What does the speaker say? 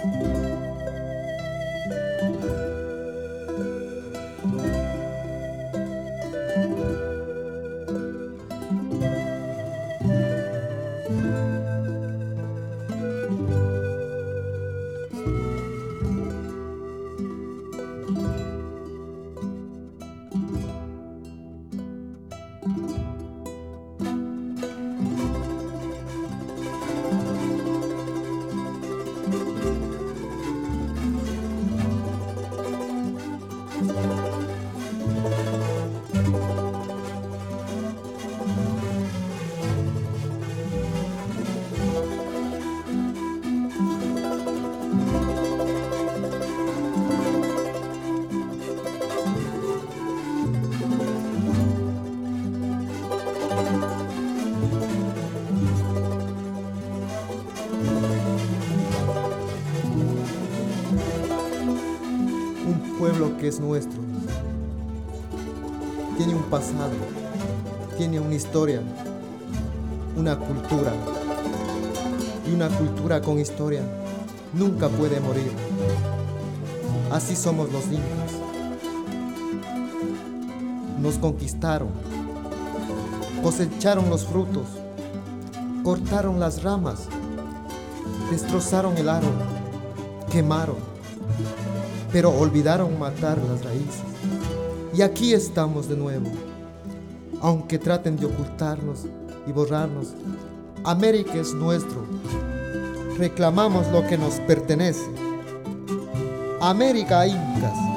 Un pueblo que es nuestro, tiene un pasado, tiene una historia, una cultura. Y una cultura con historia nunca puede morir. Así somos los incas. Nos conquistaron, cosecharon los frutos, cortaron las ramas, destrozaron el árbol, quemaron, pero olvidaron matar las raíces. Y aquí estamos de nuevo. Aunque traten de ocultarnos y borrarnos, América es nuestro. Reclamamos lo que nos pertenece. América, incas.